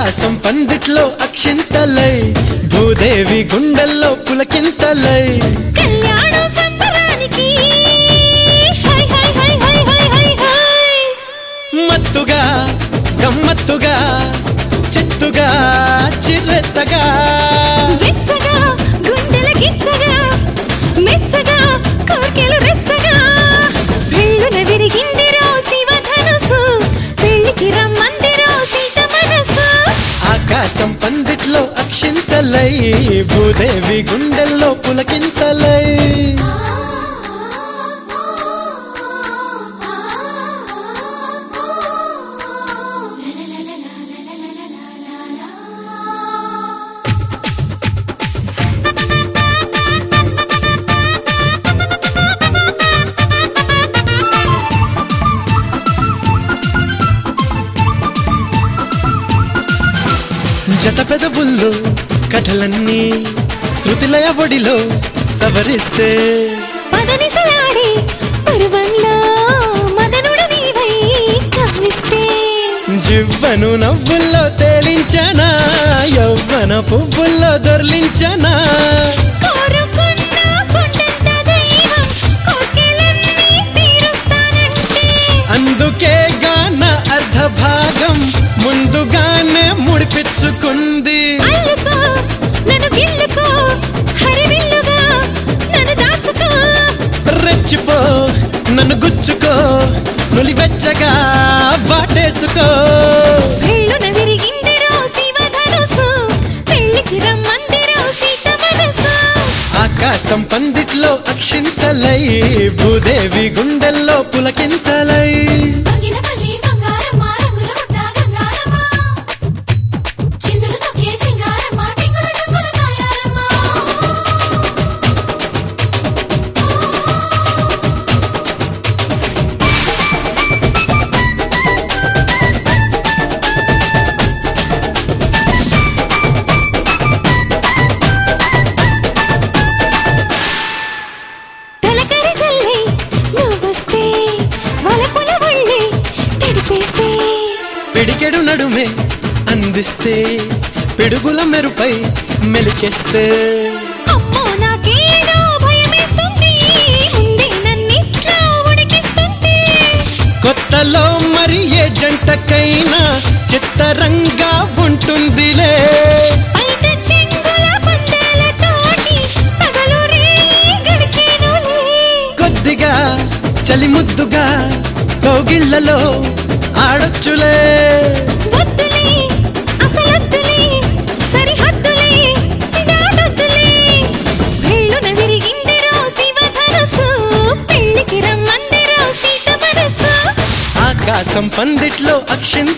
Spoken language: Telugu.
ఆకాశం పందిట్లో అక్షింతలై భూదేవి గుండెల్లో పులకింతలై కళ్యాణం సంబరానికి హై హై హై హై హై హై హై మత్తుగా గమ్మత్తుగా చిత్తుగా చిరెత్తగా వెచ్చగా గుండెల గిచ్చగా మెచ్చగా కోర్కెలు రెచ్చగా పెళ్ళున విరిగిందిరో శివధనుసు పెళ్ళికి రమ్మందిరో సీత మనసు ఆకాశం పందిట్లో అక్షింతలై భూదేవి గుండెల్లో పులకింతలై జత పెదవుల్లో కథలన్నీ శృతిలయ ఒడిలో సవరిస్తే పదనిసలాడే పరువంలో మదనుడు నీవై కవ్విస్తే జివ్వను నవ్వుల్లో తేలించనా యవ్వన పువ్వుల్లో దొర్లించనా కోరుకున్న కొండంత దైవం కోర్కెలన్నీ తీరుస్తానంటే అందుకే గాన అర్ధ భాగం ముందుగానే ముడిపించుకుంది అల్లుకో నన్ను గిల్లుకో హరివిల్లుగా నన్ను దాచుకో రెచ్చిపో నన్ను గుచ్చుకో నులివెచ్చగా వాటేసుకో పెళ్ళున విరిగిందిరో శివధనుసు పెళ్ళికి రమ్మందిరో సీత మనసు ఆకాశం పందిట్లో అక్షింతలై భూదేవి గుండెల్లో పులకింతలై బంగినపల్లి బంగారమ్మ రంగుల పుట్ట గంగారమ్మ చిందులు తొక్కే సింగారమ్మ టింగుల టింగుల తాయారమ్మ తలకరి జల్లి నువ్వొస్తే వలపుల ఒళ్ళి తడిపేస్తే పిడికెడు నడుమే అందిస్తే పిడుగుల మెరుపై మెలికేస్తే అమ్మో నాకేదో భయమేస్తుంది ముందే నన్నిట్లో ఉడికిస్తుంది కొత్తలో మరి ఏ జంటకైనా చిత్తరంగా ఉంటుందిలే బయట చెంగుల పందాలతోటి పగలు రేయి గడిచేనులే కొద్దిగా చలి ముద్దుగా కౌగిళ్లలో ఆడొచ్చులే వద్దులే అసలొద్దులే సరిహద్దులే దాటొద్దులే పెళ్ళున విరిగిందిరో శివధనుసు పెళ్ళికి రమ్మందిరో సీత మనసు ఆకాశం పందిట్లో అక్షింత